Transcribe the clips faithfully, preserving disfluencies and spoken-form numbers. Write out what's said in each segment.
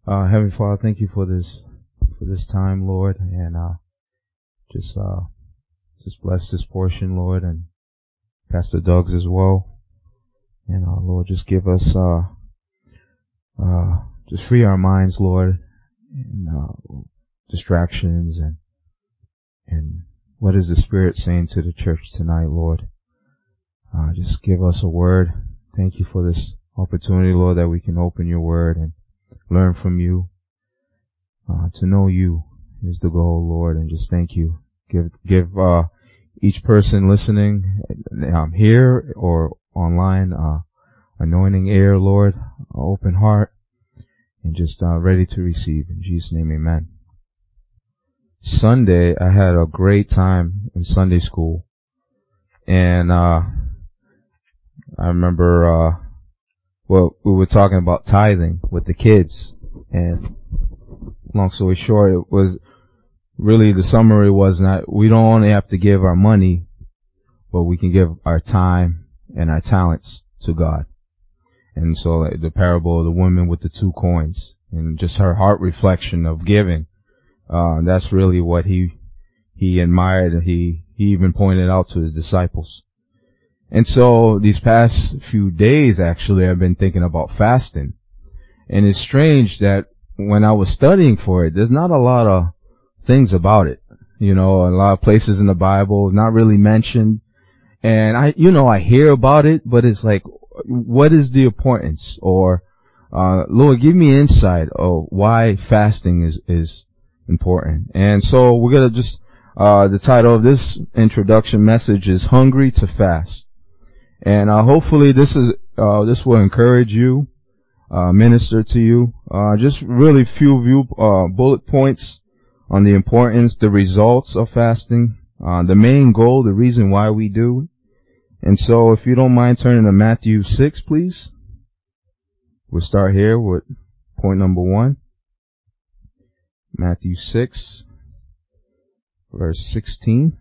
Uh, Heavenly Father, thank you for this, for this time, Lord, and, uh, just, uh, just bless this portion, Lord, and Pastor Doug's as well. And, uh, Lord, just give us, uh, uh, just free our minds, Lord, and, uh, distractions and, and what is the Spirit saying to the church tonight, Lord? Uh, just give us a word. Thank you for this opportunity, Lord, that we can open your word and learn from you. Uh, to know you is the goal, Lord, and just thank you. Give, give, uh, each person listening, um, here or online, uh, anointing ear, Lord, open heart, and just, uh, ready to receive. In Jesus' name, amen. Sunday, I had a great time in Sunday school, and, uh, I remember, uh, well, we were talking about tithing with the kids, and long story short, it was really, the summary was not, we don't only have to give our money, but we can give our time and our talents to God. And so like, the parable of the woman with the two coins and just her heart reflection of giving, uh, that's really what he, he admired. He, he even pointed out to his disciples. And so these past few days, actually, I've been thinking about fasting. And it's strange that when I was studying for it, there's not a lot of things about it. You know, a lot of places in the Bible, not really mentioned. And I, you know, I hear about it, but it's like, what is the importance? Or, uh, Lord, give me insight of why fasting is, is important. And so we're going to just, uh, the title of this introduction message is Hungry to Fast. And, uh, hopefully this is, uh, this will encourage you, uh, minister to you. Uh, just really few view, uh, bullet points on the importance, the results of fasting, uh, the main goal, the reason why we do it. And so if you don't mind turning to Matthew six, please. We'll start here with point number one. Matthew six, verse sixteen.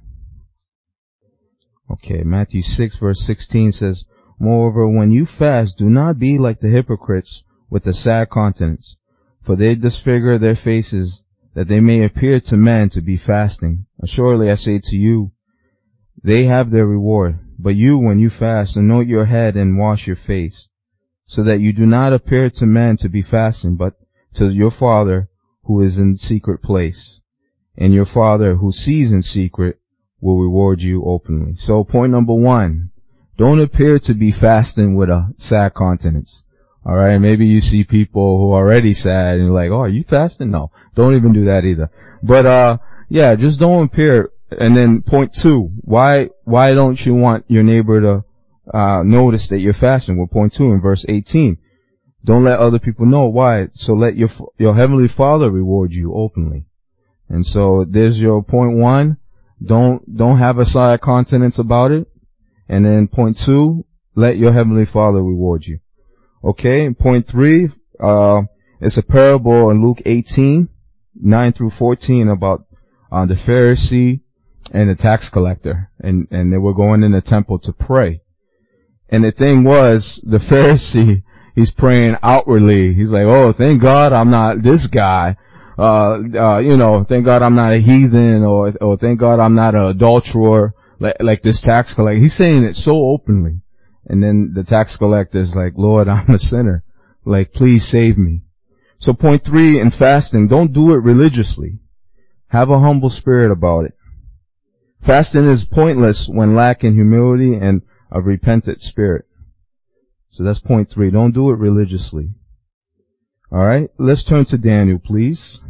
Okay, Matthew six, verse sixteen says, Moreover, when you fast, do not be like the hypocrites with a sad countenance, for they disfigure their faces, that they may appear to men to be fasting. Assuredly, I say to you, they have their reward. But you, when you fast, anoint your head and wash your face, so that you do not appear to men to be fasting, but to your Father who is in secret place. And your Father who sees in secret will reward you openly. So point number one, don't appear to be fasting with a sad countenance. Alright, maybe you see people who are already sad and you're like, oh, are you fasting? No, don't even do that either. But, uh, yeah, just don't appear. And then point two, why, why don't you want your neighbor to, uh, notice that you're fasting? Well, point two in verse eighteen, don't let other people know. Why? So let your, your heavenly Father reward you openly. And so there's your point one. Don't, don't have a sad countenance about it. And then point two, let your heavenly Father reward you. Okay. Point three, uh, it's a parable in Luke eighteen, nine through fourteen about, uh, the Pharisee and the tax collector. And, and they were going in the temple to pray. And the thing was, the Pharisee, he's praying outwardly. He's like, oh, thank God I'm not this guy. Uh, uh, you know, thank God I'm not a heathen, or, or thank God I'm not an adulterer, like, like this tax collector. He's saying it so openly. And then the tax collector is like, Lord, I'm a sinner. Like, please save me. So point three in fasting, don't do it religiously. Have a humble spirit about it. Fasting is pointless when lacking humility and a repentant spirit. So that's point three. Don't do it religiously. Alright, let's turn to Daniel, please.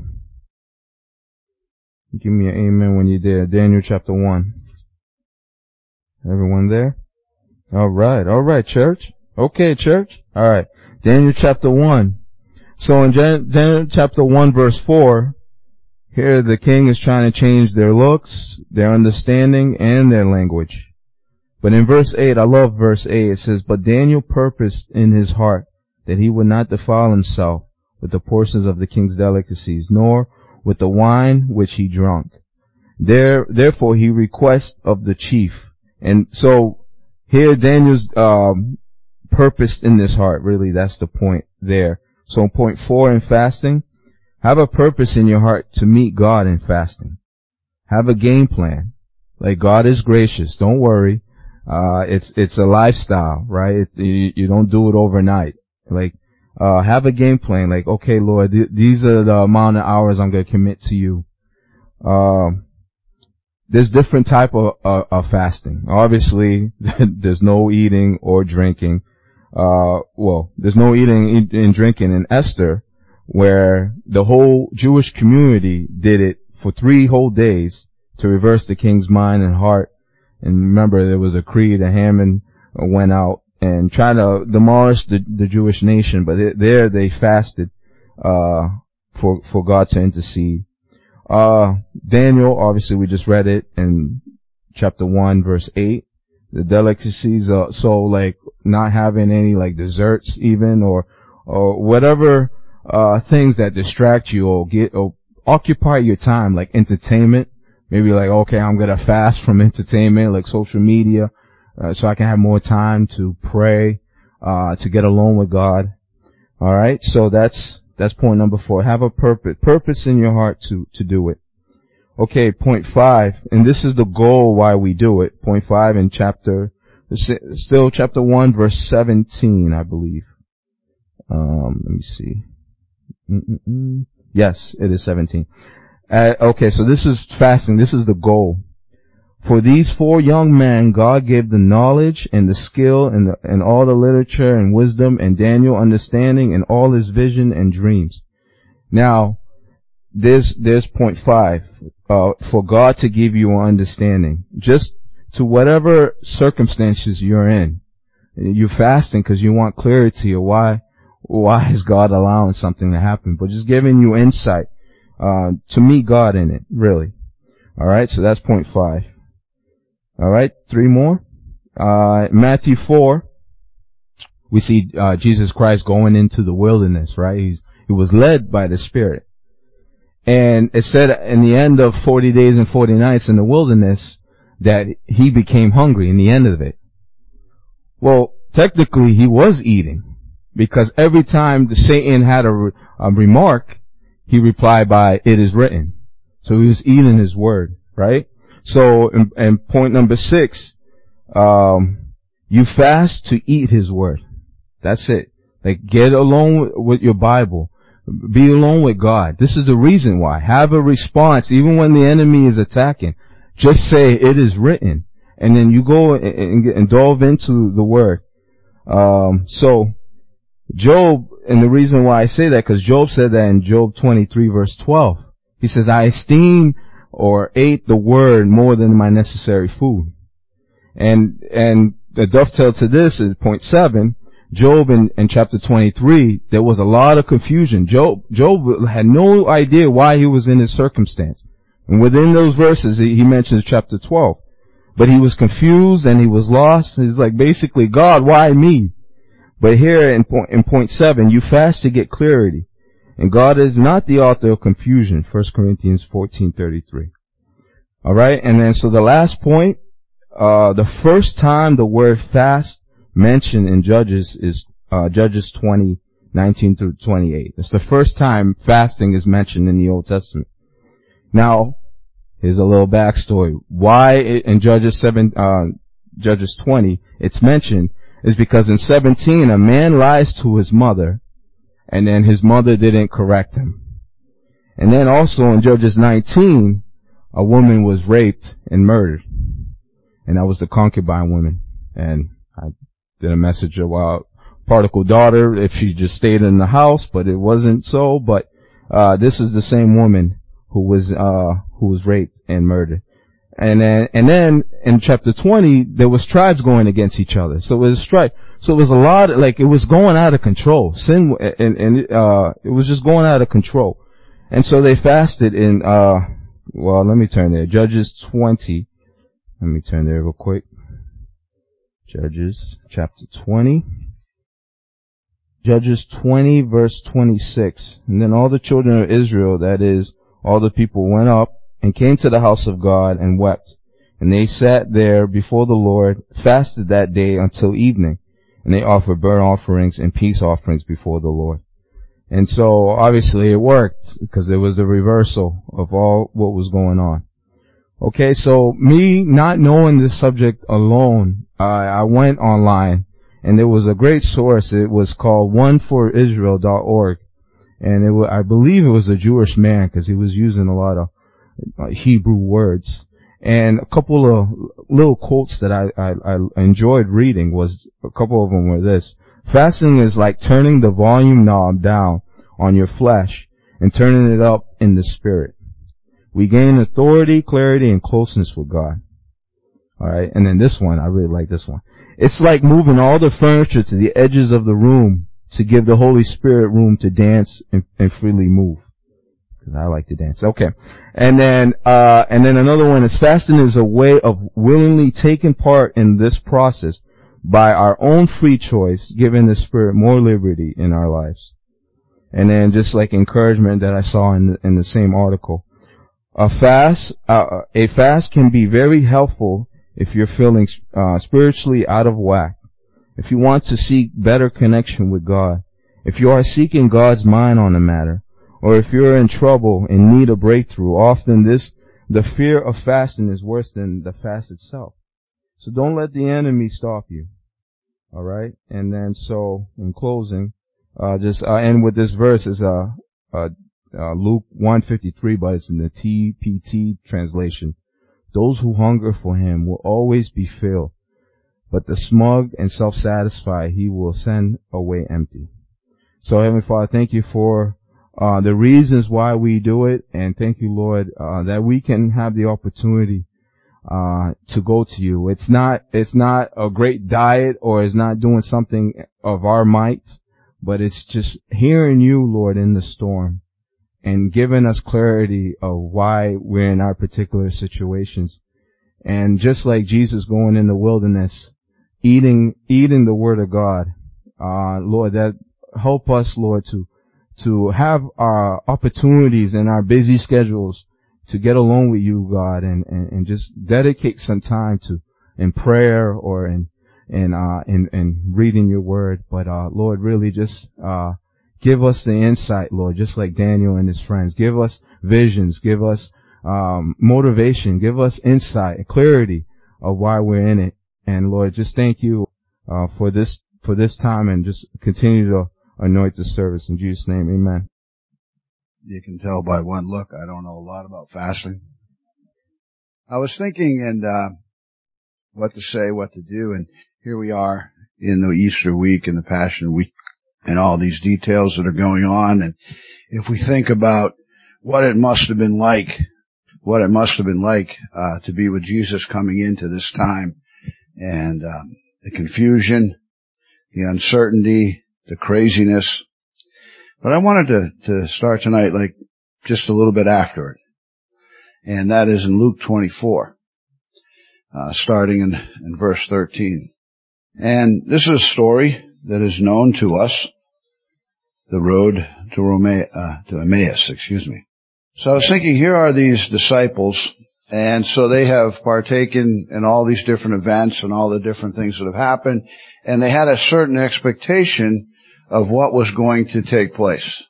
Give me an amen when you're there. Daniel chapter one. Everyone there? Alright, alright, church. Okay, church. Alright. Daniel chapter one. So in Daniel chapter one verse four, here the king is trying to change their looks, their understanding, and their language. But in verse eight, I love verse eight, it says, But Daniel purposed in his heart that he would not defile himself with the portions of the king's delicacies, nor with the wine which he drank. There, therefore he requests of the chief. And so here Daniel's um, purposed in his heart, really, that's the point there. So point four in fasting, Have a purpose in your heart to meet God in fasting. Have a game plan. Like, God is gracious. Don't worry. Uh, it's, it's a lifestyle, right? It's, you, you don't do it overnight. Like, uh, have a game plan. Like, okay, Lord, th- these are the amount of hours I'm going to commit to you. Um, there's different type of, uh, of fasting. Obviously, there's no eating or drinking. Uh, well, there's no eating and drinking in Esther, where the whole Jewish community did it for three whole days to reverse the king's mind and heart. And remember, there was a creed, a Haman went out and tried to demolish the, the Jewish nation, but it, there they fasted, uh, for, for God to intercede. Uh, Daniel, obviously we just read it in chapter one, verse eight. The delicacies, uh, so like not having any like desserts even, or, or whatever, uh, things that distract you or get, or occupy your time, like entertainment. Maybe like, okay, I'm gonna fast from entertainment, like social media, uh, so I can have more time to pray, uh, to get alone with God. Alright, so that's, that's point number four. Have a purpose, purpose in your heart to, to do it. Okay, point five, and this is the goal why we do it. Point five in chapter, still chapter one, verse seventeen, I believe. Um, let me see. Mm-mm-mm. Yes, it is seventeen. Uh, okay, so this is fasting. This is the goal. For these four young men, God gave the knowledge and the skill and, the, and all the literature and wisdom, and Daniel understanding and all his vision and dreams. Now, there's, there's point five, uh, for God to give you an understanding. Just to whatever circumstances you're in. You're fasting because you want clarity of why, why is God allowing something to happen, but just giving you insight, uh, to meet God in it, really. Alright, so that's point five. Alright, three more. Uh, Matthew four, we see, uh, Jesus Christ going into the wilderness, right? He's, he was led by the Spirit. And it said in the end of forty days and forty nights in the wilderness that he became hungry in the end of it. Well, technically he was eating, because every time the Satan had a, a remark, he replied by, it is written. So he was eating his word, right? So, in, in point number six, um, you fast to eat his word. That's it. Like, get alone with your Bible. Be alone with God. This is the reason why. Have a response, even when the enemy is attacking. Just say, it is written. And then you go and, and, and delve into the word. Um, so, Job, and the reason why I say that, because Job said that in Job twenty-three verse twelve. He says, I esteem or ate the word more than my necessary food. And, and the dovetail to this is point seven. Job in, in chapter twenty-three, there was a lot of confusion. Job, Job had no idea why he was in his circumstance. And within those verses, he, he mentions chapter twelve. But he was confused and he was lost. He's like, basically, God, why me? But here in point, in point seven, you fast to get clarity. And God is not the author of confusion. First Corinthians fourteen thirty-three. Alright, and then so the last point, uh, the first time the word fast mentioned in Judges is, uh, Judges twenty, nineteen through twenty-eight. It's the first time fasting is mentioned in the Old Testament. Now, here's a little backstory. Why in Judges seven, uh, Judges twenty, it's mentioned is because in seventeen, a man lies to his mother, and then his mother didn't correct him. And then also in Judges nineteen, a woman was raped and murdered. And that was the concubine woman. And I did a message about prodigal daughter, if she just stayed in the house, but it wasn't so. But, uh, this is the same woman who was, uh, who was raped and murdered. And then, and then in chapter twenty, there was tribes going against each other. So it was strife. So it was a lot, like, it was going out of control. Sin, and, and, uh, it was just going out of control. And so they fasted in, uh, well, let me turn there. Judges twenty. Let me turn there real quick. Judges chapter twenty. Judges twenty verse twenty-six. And then all the children of Israel, that is, all the people went up and came to the house of God and wept. And they sat there before the Lord, fasted that day until evening. And they offered burnt offerings and peace offerings before the Lord. And so obviously it worked because it was the reversal of all what was going on. Okay, so me not knowing this subject alone, uh, I went online and there was a great source. It was called one for israel dot org. And it was, I believe it was a Jewish man because he was using a lot of uh, Hebrew words. And a couple of little quotes that I, I, I enjoyed reading was, a couple of them were this: fasting is like turning the volume knob down on your flesh and turning it up in the spirit. We gain authority, clarity, and closeness with God. Alright, and then this one, I really like this one. It's like moving all the furniture to the edges of the room to give the Holy Spirit room to dance and, and freely move. Because I like to dance. Okay. And then, uh, and then another one is fasting is a way of willingly taking part in this process by our own free choice, giving the Spirit more liberty in our lives. And then just like encouragement that I saw in the, in the same article. A fast, uh, a fast can be very helpful if you're feeling, uh, spiritually out of whack. If you want to seek better connection with God, if you are seeking God's mind on the matter, or if you're in trouble and need a breakthrough, often this, the fear of fasting is worse than the fast itself. So don't let the enemy stop you. Alright? And then so, in closing, uh, just, uh, end with this verse is, uh, uh, uh, Luke one fifty-three, but it's in the T P T translation. Those who hunger for him will always be filled, but the smug and self-satisfied he will send away empty. So Heavenly Father, thank you for uh the reasons why we do it, and thank you, Lord, uh that we can have the opportunity uh to go to you. It's not it's not a great diet, or it's not doing something of our might, but it's just hearing you, Lord, in the storm and giving us clarity of why we're in our particular situations. And just like Jesus going in the wilderness, eating, eating the Word of God, uh, Lord, that help us, Lord, to, to have our opportunities in our busy schedules to get along with you, God, and, and, and just dedicate some time to, in prayer or in, in, uh, in, in reading your Word. But, uh, Lord, really just, uh, give us the insight, Lord, just like Daniel and his friends. Give us visions. Give us um motivation. Give us insight and clarity of why we're in it. And, Lord, just thank you uh for this for this time, and just continue to anoint the service. In Jesus' name, amen. You can tell by one look I don't know a lot about fasting. I was thinking and uh what to say, what to do, and here we are in the Easter week and the Passion Week, and all these details that are going on. And if we think about what it must have been like, what it must have been like uh to be with Jesus coming into this time, and um, the confusion, the uncertainty, the craziness. But I wanted to, to start tonight like just a little bit after it. And that is in Luke twenty-four, uh starting in, in verse thirteen. And this is a story that is known to us, the road to Rome, uh, to Emmaus, excuse me. So I was thinking, here are these disciples, and so they have partaken in all these different events and all the different things that have happened, and they had a certain expectation of what was going to take place.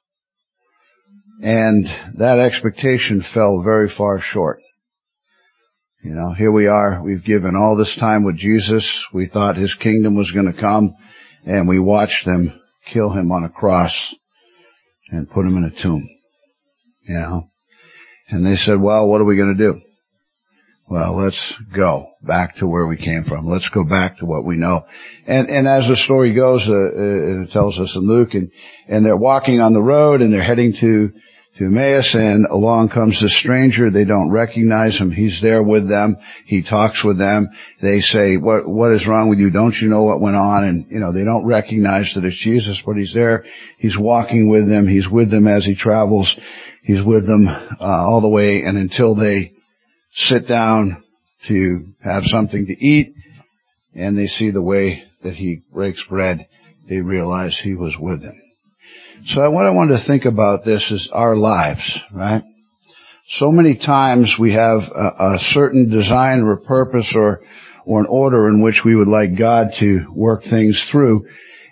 And that expectation fell very far short. You know, here we are, we've given all this time with Jesus, we thought his kingdom was going to come, and we watched them kill him on a cross and put him in a tomb. You know? And they said, well, what are we going to do? Well, let's go back to where we came from. Let's go back to what we know. And, and as the story goes, uh, it tells us in Luke, and, and they're walking on the road and they're heading to, to Emmaus, and along comes this stranger. They don't recognize him. He's there with them. He talks with them. They say, what, what is wrong with you? Don't you know what went on? And, you know, they don't recognize that it's Jesus, but he's there. He's walking with them. He's with them as he travels. He's with them, uh, all the way, and until they sit down to have something to eat, and they see the way that he breaks bread, they realize he was with them. So what I want to think about this is our lives, right? So many times we have a, a certain design or purpose or, or an order in which we would like God to work things through.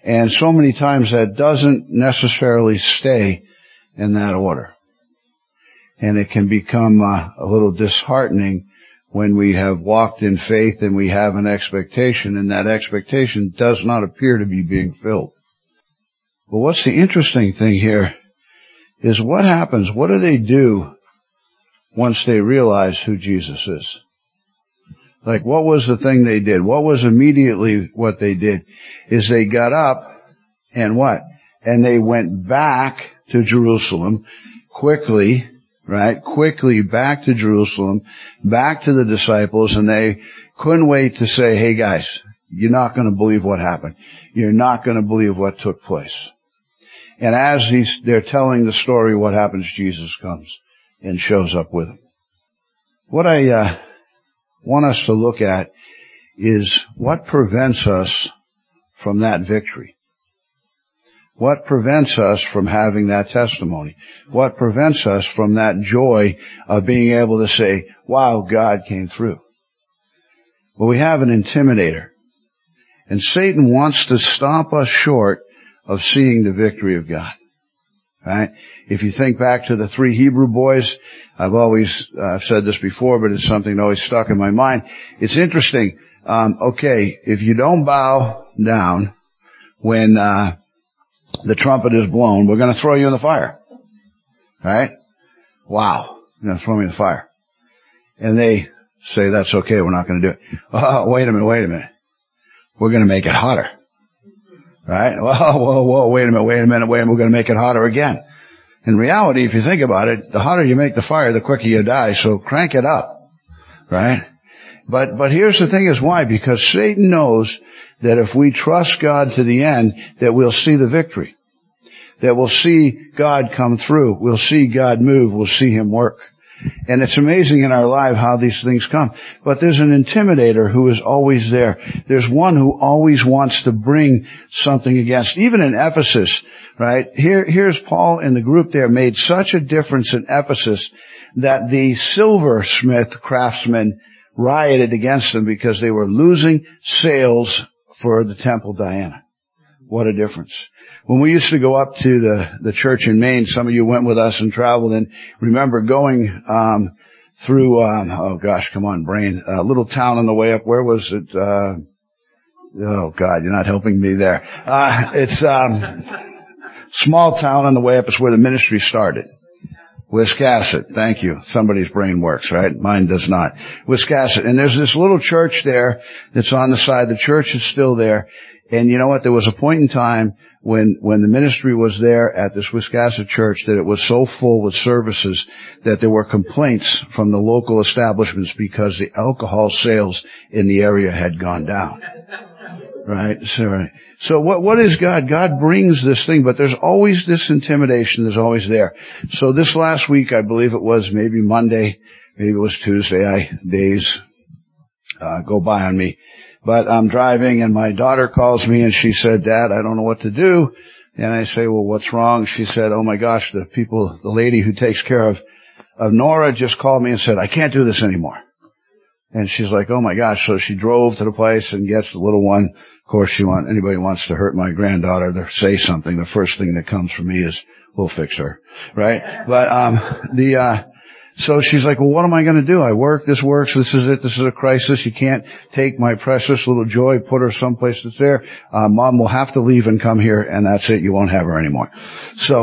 And so many times that doesn't necessarily stay in that order. And it can become uh, a little disheartening when we have walked in faith and we have an expectation, and that expectation does not appear to be being filled. But what's the interesting thing here is what happens, what do they do once they realize who Jesus is? Like, what was the thing they did? What was immediately what they did? Is they got up and what? And they went back to Jerusalem quickly, right? Quickly back to Jerusalem, back to the disciples, and they couldn't wait to say, hey guys, you're not going to believe what happened. You're not going to believe what took place. And as he's, they're telling the story, what happens? Jesus comes and shows up with them. What I uh, want us to look at is what prevents us from that victory. What prevents us from having that testimony? What prevents us from that joy of being able to say, wow, God came through? Well, we have an intimidator. And Satan wants to stop us short of seeing the victory of God. Right? If you think back to the three Hebrew boys, I've always uh, said this before, but it's something that always stuck in my mind. It's interesting. Um, okay, if you don't bow down when uh the trumpet is blown, we're going to throw you in the fire. Right? Wow. You're going to throw me in the fire. And they say, that's okay, we're not going to do it. Oh, wait a minute, wait a minute. We're going to make it hotter. Right? Whoa, whoa, whoa, wait a minute, wait a minute, wait a minute, we're going to make it hotter again. In reality, if you think about it, the hotter you make the fire, the quicker you die, so crank it up. Right? But, but here's the thing is why? Because Satan knows that if we trust God to the end, that we'll see the victory. That we'll see God come through. We'll see God move. We'll see Him work. And it's amazing in our life how these things come. But there's an intimidator who is always there. There's one who always wants to bring something against. Even in Ephesus, right? Here, here's Paul and the group there made such a difference in Ephesus that the silversmith craftsmen rioted against them because they were losing sales for the temple Diana. What a difference. When we used to go up to the, the church in Maine, some of you went with us and traveled, and remember going um through, um, oh gosh, come on, brain, a little town on the way up. Where was it? Uh, oh God, you're not helping me there. Uh, it's um small town on the way up. It's where the ministry started. Wiscasset. Thank you. Somebody's brain works, right? Mine does not. Wiscasset. And there's this little church there that's on the side. The church is still there. And you know what? There was a point in time when, when the ministry was there at this Wiscasset church that it was so full with services that there were complaints from the local establishments because the alcohol sales in the area had gone down. Right? So, so what, what is God? God brings this thing, but there's always this intimidation that's always there. So this last week, I believe it was maybe Monday, maybe it was Tuesday, I, days, uh, go by on me. But I'm driving and my daughter calls me and she said, Dad, I don't know what to do. And I say, well, what's wrong? She said, oh my gosh, the people, the lady who takes care of, of Nora just called me and said, I can't do this anymore. And she's like, oh my gosh. So she drove to the place and gets the little one. Of course, she want, anybody wants to hurt my granddaughter, to say something, the first thing that comes from me is, we'll fix her. Right? But, um, the, uh, so she's like, well, what am I going to do? I work, this works, this is it, this is a crisis. You can't take my precious little Joy, put her someplace that's there. Uh, Mom will have to leave and come here, and that's it. You won't have her anymore. So,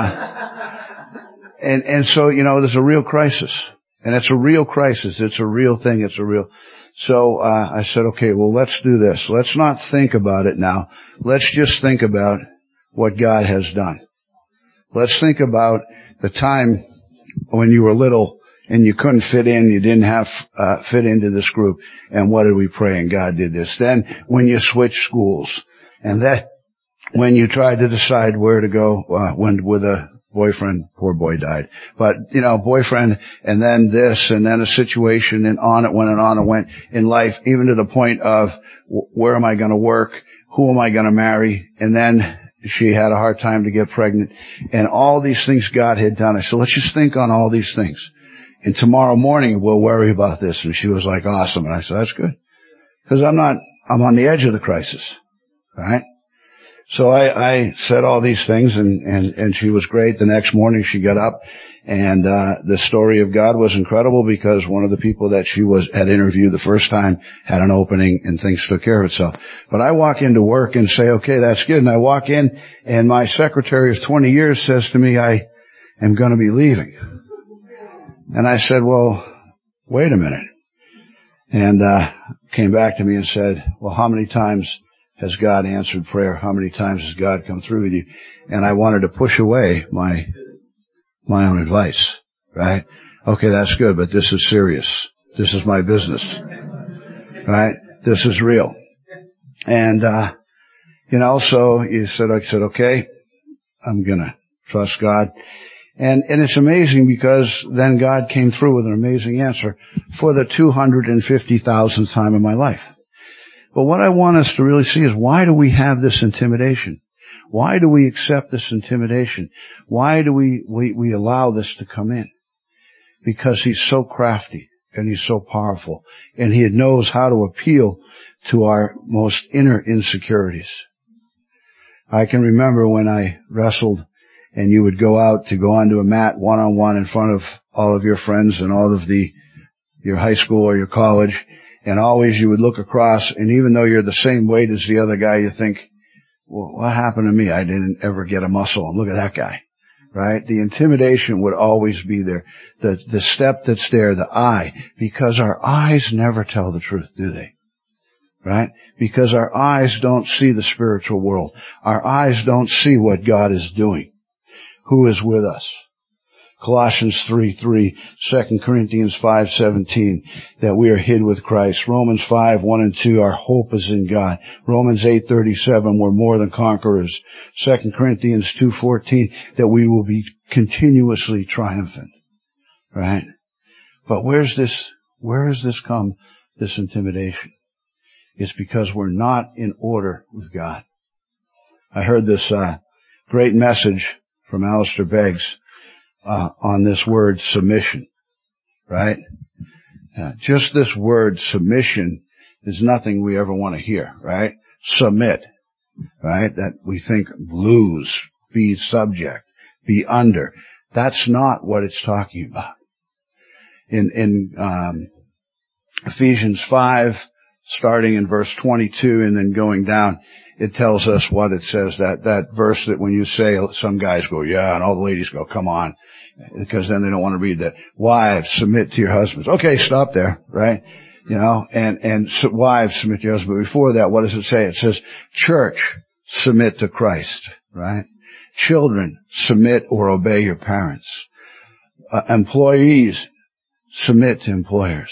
uh, and, and so, you know, there's a real crisis. And it's a real crisis. It's a real thing. It's a real, so, uh, I said, okay, well, let's do this. Let's not think about it now. Let's just think about what God has done. Let's think about the time when you were little and you couldn't fit in, you didn't have, uh, fit into this group. And what did we pray? And God did this. Then when you switched schools, and that when you tried to decide where to go, uh, when with a boyfriend, poor boy died, but you know, boyfriend, and then this, and then a situation, and on it went and on it went in life, even to the point of where am I going to work? Who am I going to marry? And then she had a hard time to get pregnant, and all these things God had done. I said, let's just think on all these things. And tomorrow morning we'll worry about this. And she was like, awesome. And I said, that's good. Because I'm not, I'm on the edge of the crisis. Right? So I, I said all these things, and, and, and she was great. The next morning she got up, and uh the story of God was incredible, because one of the people that she was had interviewed the first time had an opening, and things took care of itself. But I walk into work and say, okay, that's good. And I walk in, and my secretary of twenty years says to me, I am going to be leaving. And I said, well, wait a minute. And uh came back to me and said, well, how many times has God answered prayer? How many times has God come through with you? And I wanted to push away my my own advice, right? Okay, that's good, but this is serious. This is my business, right? This is real. And, uh, you know, so you said, I said, okay, I'm gonna trust God. And, and it's amazing, because then God came through with an amazing answer for the two hundred fifty thousandth time in my life. But what I want us to really see is, why do we have this intimidation? Why do we accept this intimidation? Why do we, we, we allow this to come in? Because he's so crafty, and he's so powerful, and he knows how to appeal to our most inner insecurities. I can remember when I wrestled, and you would go out to go onto a mat one-on-one in front of all of your friends and all of the, your high school or your college, and always you would look across, and even though you're the same weight as the other guy, you think, well, what happened to me? I didn't ever get a muscle, and look at that guy, right? The intimidation would always be there. The, the step that's there, the eye, because our eyes never tell the truth, do they? Right? Because our eyes don't see the spiritual world. Our eyes don't see what God is doing. Who is with us? Colossians three three, Second Corinthians five seventeen, that we are hid with Christ. Romans five one and two, our hope is in God. Romans eight thirty-seven, we're more than conquerors. Second Corinthians two fourteen, that we will be continuously triumphant. Right? But where's this, where has this come, this intimidation? It's because we're not in order with God. I heard this uh great message from Alistair Beggs Uh, on this word submission, right? Uh, just this word submission is nothing we ever want to hear, right? Submit, right? That we think lose, be subject, be under. That's not what it's talking about. In, in, um, Ephesians five, starting in verse twenty-two and then going down, it tells us what it says. That, that verse that when you say, some guys go, yeah, and all the ladies go, come on. Because then they don't want to read that. Wives, submit to your husbands. Okay, stop there, right? You know, and, and so wives, submit to your husbands. But before that, what does it say? It says, church, submit to Christ, right? Children, submit or obey your parents. Uh, employees, submit to employers.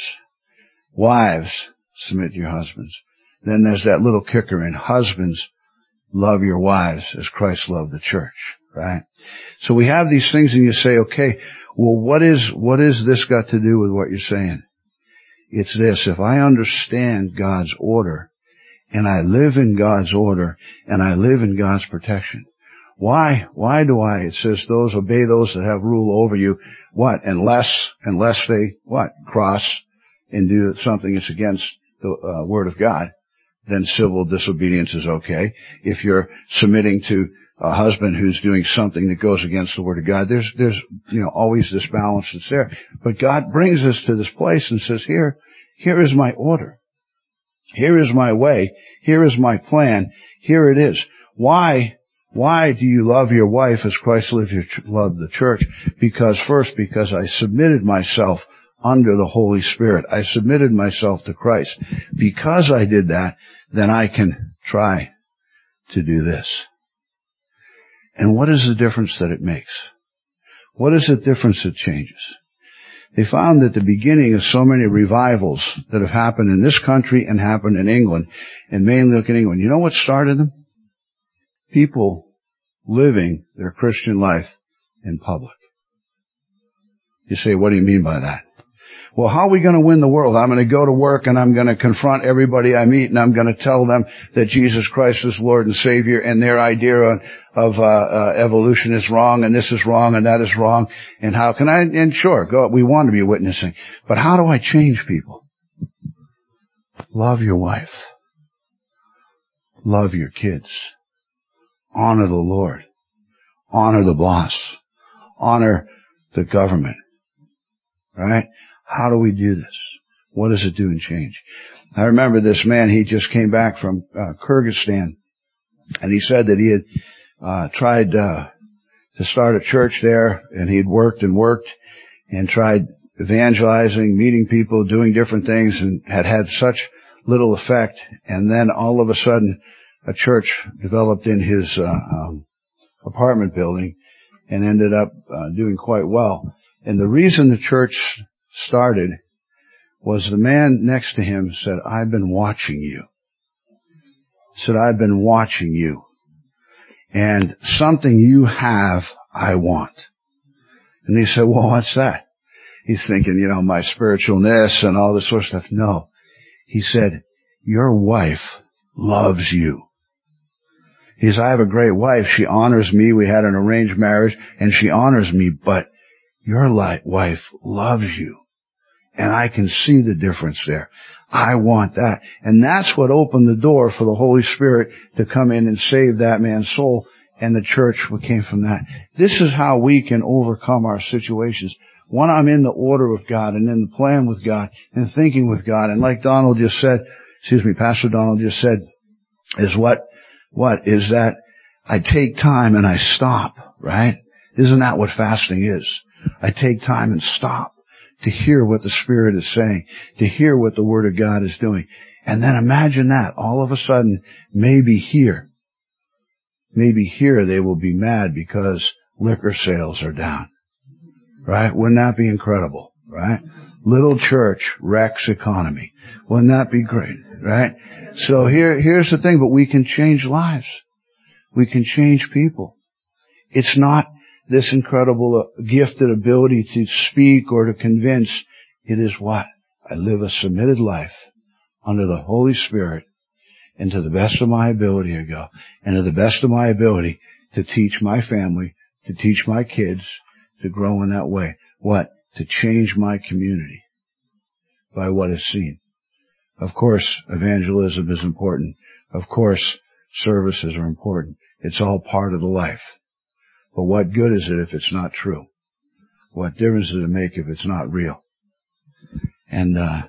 Wives, submit to your husbands. Then there's that little kicker in, husbands, love your wives as Christ loved the church. Right? So we have these things, and you say, okay, well, what is, what is this got to do with what you're saying? It's this: if I understand God's order, and I live in God's order, and I live in God's protection, why, why do I, it says those, obey those that have rule over you, what? Unless, unless they, what? Cross and do something that's against the uh, word of God, then civil disobedience is okay. If you're submitting to a husband who's doing something that goes against the word of God, there's, there's, you know, always this balance that's there. But God brings us to this place and says, here, here is my order. Here is my way. Here is my plan. Here it is. Why, why do you love your wife as Christ loved the church? Because first, because I submitted myself under the Holy Spirit. I submitted myself to Christ. Because I did that, then I can try to do this. And what is the difference that it makes? What is the difference it changes? They found that the beginning of so many revivals that have happened in this country and happened in England, and mainly look in England, you know what started them? People living their Christian life in public. You say, what do you mean by that? Well, how are we going to win the world? I'm going to go to work and I'm going to confront everybody I meet and I'm going to tell them that Jesus Christ is Lord and Savior and their idea of, of uh, uh, evolution is wrong and this is wrong and that is wrong. And how can I, and sure, go, we want to be witnessing. But how do I change people? Love your wife. Love your kids. honor the Lord. Honor the boss. Honor the government. Right? How do we do this? What does it do in change? I remember this man, he just came back from uh, Kyrgyzstan, and he said that he had uh, tried uh, to start a church there, and he'd worked and worked and tried evangelizing, meeting people, doing different things, and had had such little effect. And then all of a sudden, a church developed in his uh, um, apartment building and ended up uh, doing quite well. And the reason the church started was the man next to him said, I've been watching you. Said, I've been watching you. And something you have, I want. And he said, well, what's that? He's thinking, you know, my spiritualness and all this sort of stuff. No. He said, your wife loves you. He says, I have a great wife. She honors me. We had an arranged marriage, and she honors me, but your wife loves you. And I can see the difference there. I want that. And that's what opened the door for the Holy Spirit to come in and save that man's soul. And the church came from that. This is how we can overcome our situations. When I'm in the order of God and in the plan with God and thinking with God. And like Donald just said, excuse me, Pastor Donald just said, is what, what is that I take time and I stop, right? Isn't that what fasting is? I take time and stop to hear what the Spirit is saying, to hear what the Word of God is doing. And then imagine that all of a sudden, maybe here, maybe here they will be mad because liquor sales are down. Right? Wouldn't that be incredible? Right? Little church wrecks economy. Wouldn't that be great? Right? So here, here's the thing, but we can change lives. We can change people. It's not this incredible uh, gifted ability to speak or to convince. It is what? I live a submitted life under the Holy Spirit, and to the best of my ability I go, and to the best of my ability to teach my family, to teach my kids, to grow in that way. What? To change my community by what is seen. Of course, evangelism is important. Of course, services are important. It's all part of the life. But what good is it if it's not true? What difference does it make if it's not real? And uh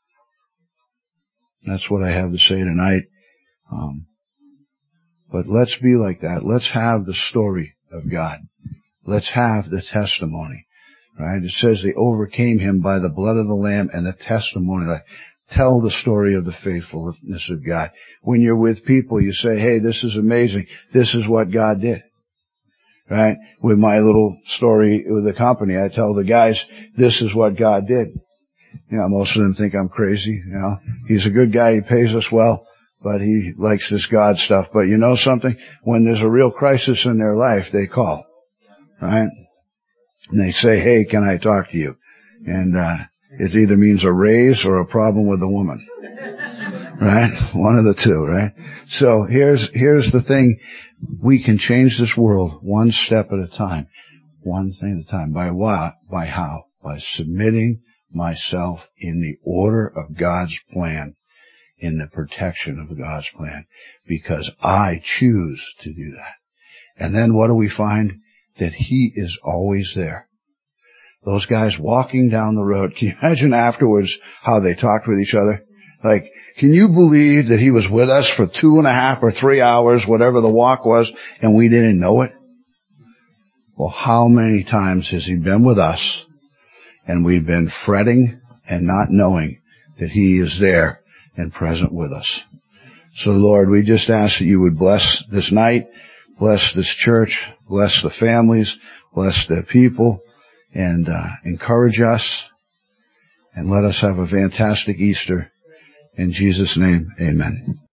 that's what I have to say tonight. Um But let's be like that. Let's have the story of God. Let's have the testimony. Right? It says they overcame him by the blood of the Lamb and the testimony. Like, tell the story of the faithfulness of God. When you're with people, you say, hey, this is amazing. This is what God did. Right? With my little story with the company, I tell the guys, this is what God did. You know, most of them think I'm crazy. You know, he's a good guy. He pays us well, but he likes this God stuff. But you know something? When there's a real crisis in their life, they call. Right? And they say, hey, can I talk to you? And, uh, it either means a raise or a problem with the woman. Right? One of the two, right? So here's, here's the thing. We can change this world one step at a time. One thing at a time. By what? By how? By submitting myself in the order of God's plan, in the protection of God's plan, because I choose to do that. And then what do we find? That He is always there. Those guys walking down the road, can you imagine afterwards how they talked with each other? Like, can you believe that He was with us for two and a half or three hours, whatever the walk was, and we didn't know it? Well, how many times has He been with us, and we've been fretting and not knowing that He is there and present with us? So, Lord, we just ask that You would bless this night, bless this church, bless the families, bless the people, and uh, encourage us, and let us have a fantastic Easter. In Jesus' name, amen.